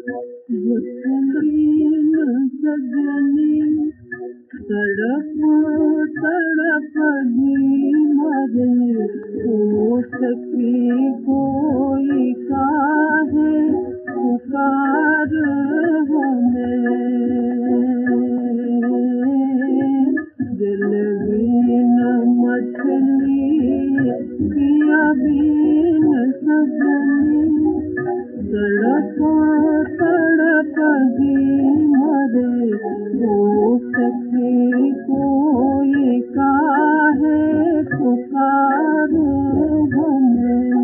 यकीन सजनी तड़प तड़प ही मरे हो सकी कोई काहे पुकार हमें दिल बीन मछली पिया बीन सजनी तड़प तड़प ही मरे हो सके कोई काहे पुकार हमें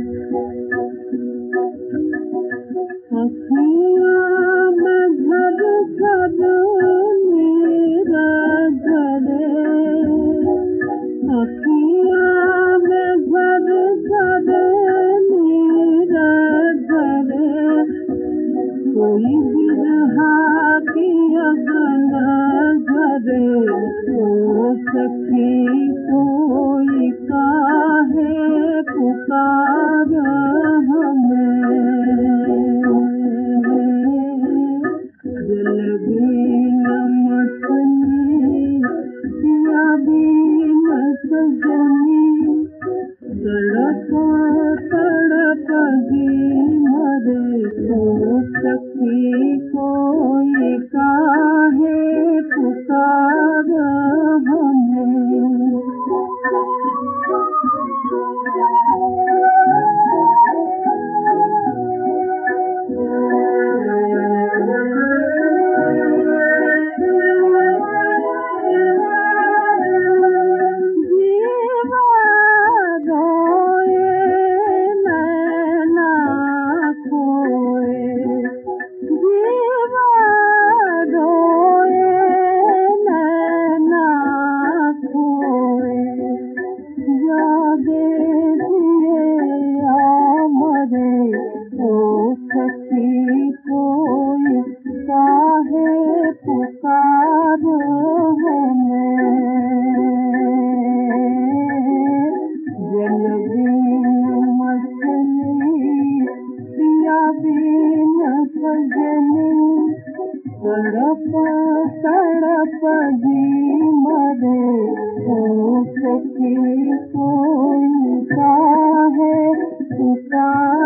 अखियाँ में भर भर मेरा जले अखियाँ में भर भर मेरा जले कोई बिरहा की अगन झरे हो सकी कोई काहे पुकार हमें दिल बीन मछली पिया बीन सजनी तड़प तड़प ही मरे हो सकी कोई काहे पुकार हमें कोई काहे पुकार हमें जल बीन मछली पिया बीन सजनी तड़प तड़प ही मरे हो सकी कोई काहे पुकार